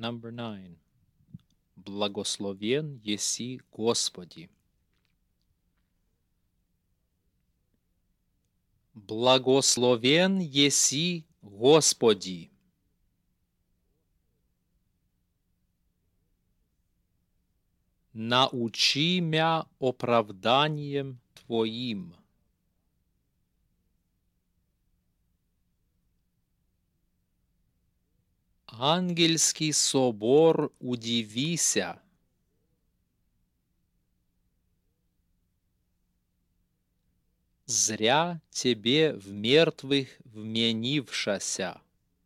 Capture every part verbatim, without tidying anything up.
Number nine. Благословен еси Господи. Благословен еси Господи. Научи мя оправданием Твоим. Ангельский собор, удивися. Зря Тебе в мертвых вменившася.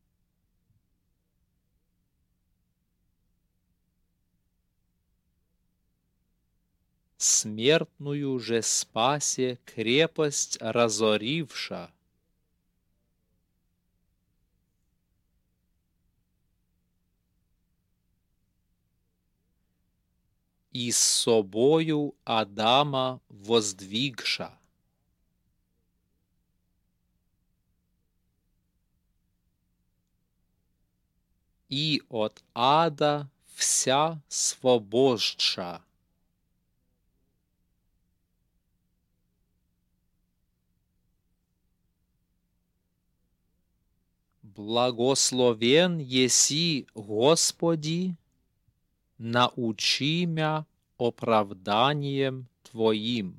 Смертную же спасе крепость разоривша. И с собою Адама воздвигша. И от ада вся свобожша. Благословен еси Господи, научи мя оправданием Твоим.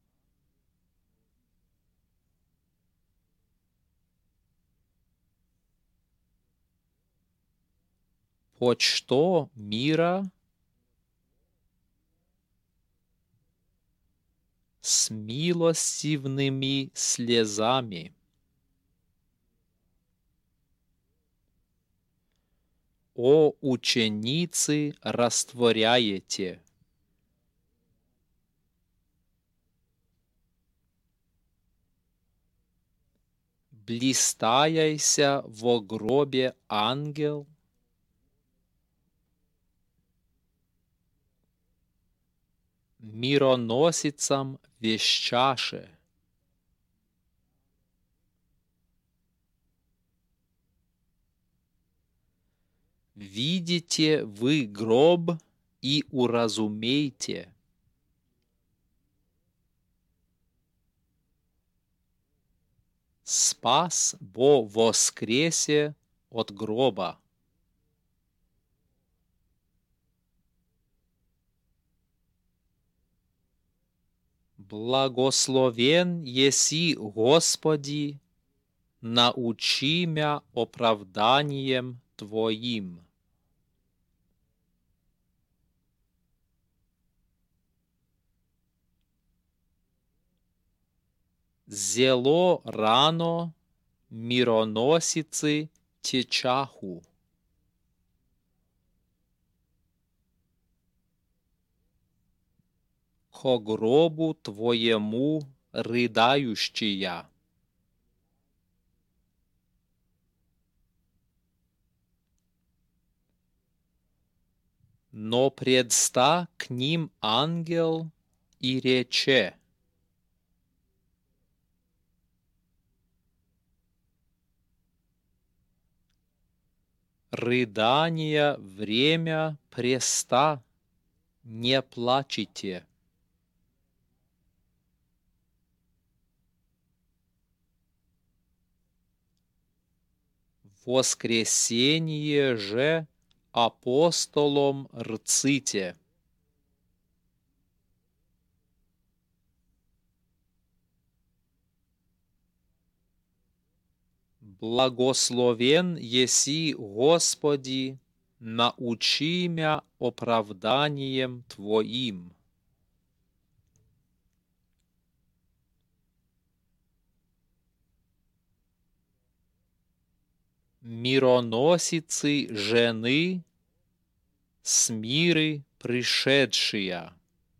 Почто мира с милостивными слезами. О ученицы растворяете. Блистаяйся во гробе ангел. Мироносицам вещаше. Видите вы гроб и уразумейте. Спас бо воскресе от гроба. Благословен еси Господи, научи мя оправданием Твоим. Зело рано мироносицы течаху. Ко гробу Твоему рыдающая. Но предста к ним ангел и рече: рыдания время преста, не плачете. Воскресение же апостолом рците. Благословен еси Господи, научи мя оправданием Твоим. Мироносицы жены с миры пришедшие.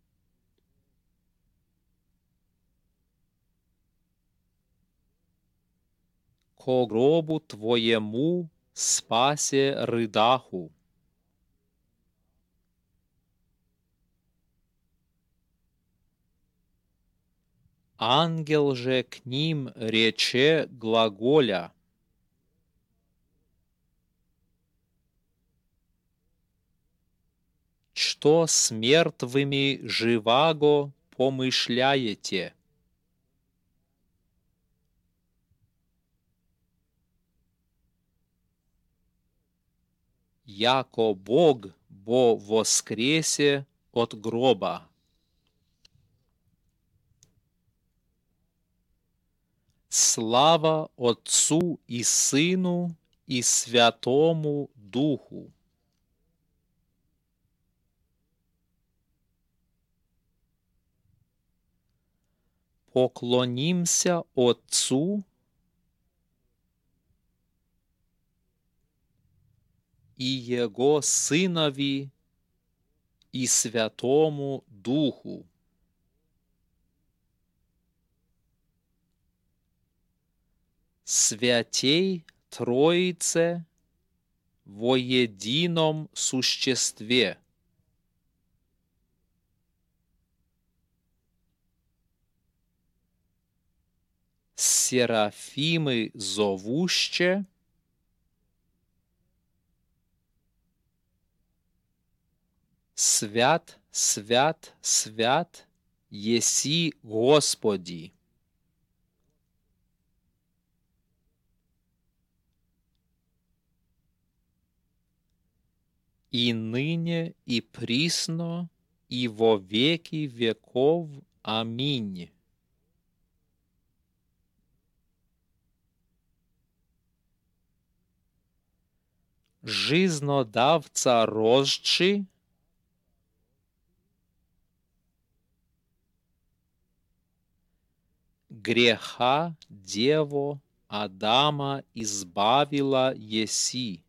Ко гробу Твоему спасе рыдаху. Ангел же к ним рече глаголя: что с мертвыми живаго помышляете? Яко Бог бо воскресе от гроба. Слава Отцу и Сыну и Святому Духу. Поклонимся Отцу и Его Сынови и Святому Духу. Святей Троице во едином существе. Серафимы зовуще, свят, свят, свят, еси Господи. И ныне, и присно, и во веки веков. Аминь. Жизнодавца рожчи, греха дево Адама избавила еси.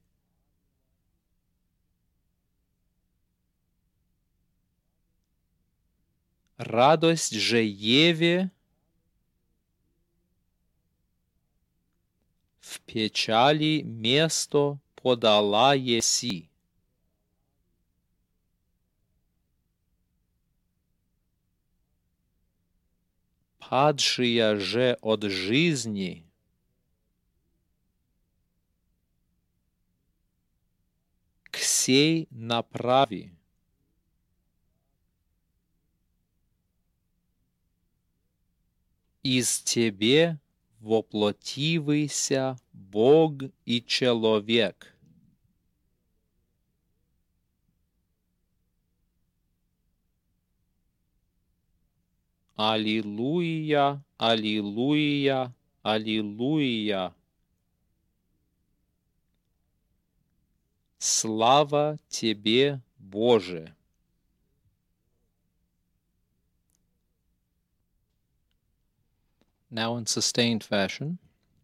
Радость же Еве в печали место подала еси. Падшая же от жизни к сей направи. Из тебе воплотивыйся Бог и человек. Аллилуйя, аллилуйя, аллилуйя. Слава тебе, Боже. Now in sustained fashion.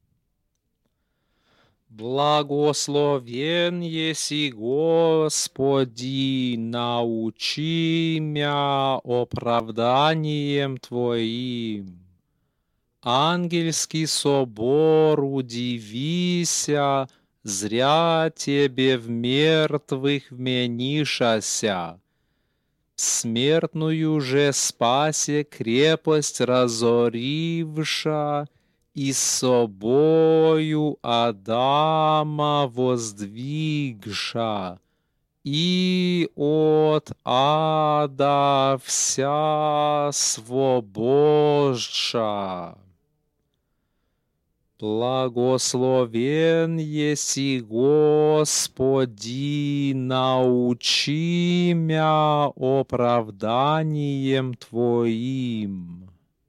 Благословен еси Господи, научи мя оправданием Твоим. Ангельский собор, удивися, зря Тебе в мертвых вменишася. Смертную же спасе крепость разоривша, и собою Адама воздвигша, и от ада вся свобожша. Благословен еси Господи, научи мя оправданием Твоим.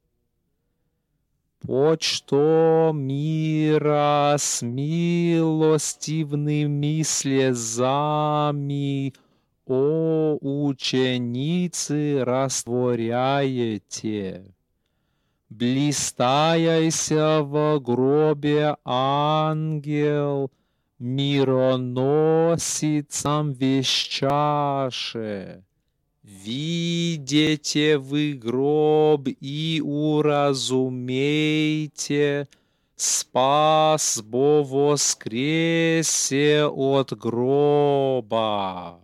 Почто мира с милостивными слезами, о ученицы, растворяете. Блистаяся в гробе ангел, мироносицам вещаше. Видите вы гроб и уразумейте, спас бо воскресе от гроба.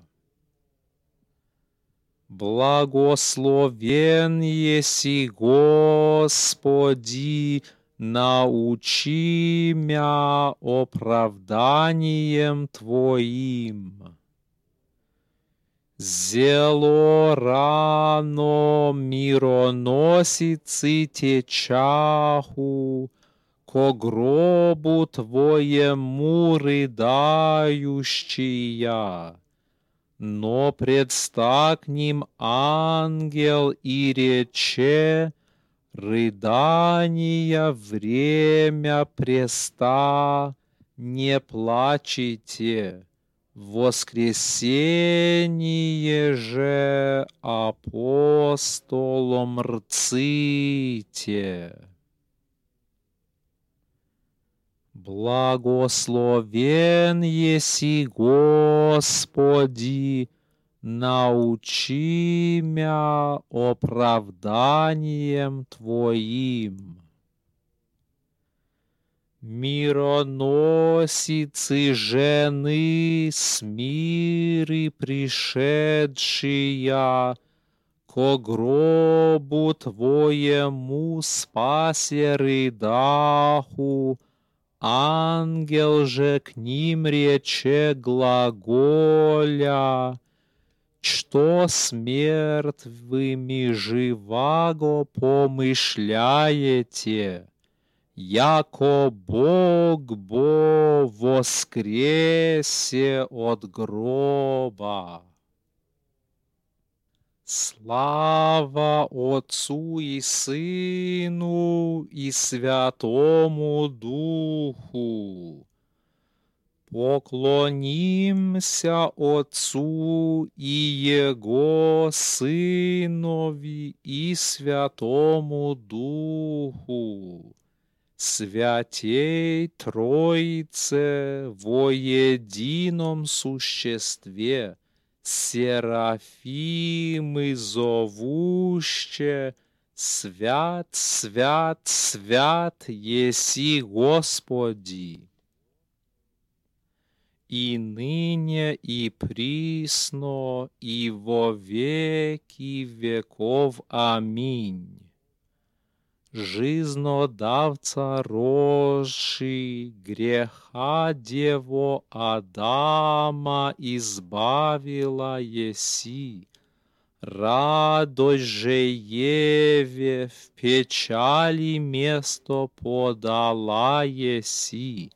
Благословен еси Господи, научи мя оправданием Твоим. Зело рано мироносицы течаху, ко гробу твоему рыдающая. Но предста к ним ангел и рече: рыдания время преста, не плачете. Воскресение же апостолом рците. Благословен еси Господи, научи мя оправданием Твоим. Мироносицы жены с миры пришедшия, ко гробу Твоему спасе рыдаху, ангел же к ним рече глаголя: что смертвыми живаго помышляете, яко Бог бо воскресе от гроба. Слава Отцу и Сыну и Святому Духу. Поклонимся Отцу и Его Сынови и Святому Духу, Святей Троице во едином существе, серафимы зовуще: свят, свят, свят еси Господи. И ныне, и присно, и во веки веков. Аминь. Жизнодавца рожи, греха дево Адама избавила еси, радость же Еве в печали место подала еси,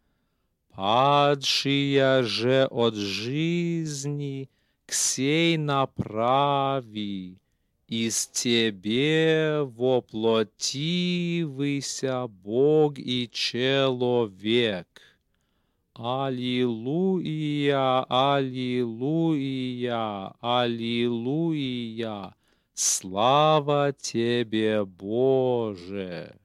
падшия же от жизни к сей направи, из Тебе воплотивыся Бог и человек. Аллилуйя, аллилуйя, аллилуйя, слава Тебе, Боже!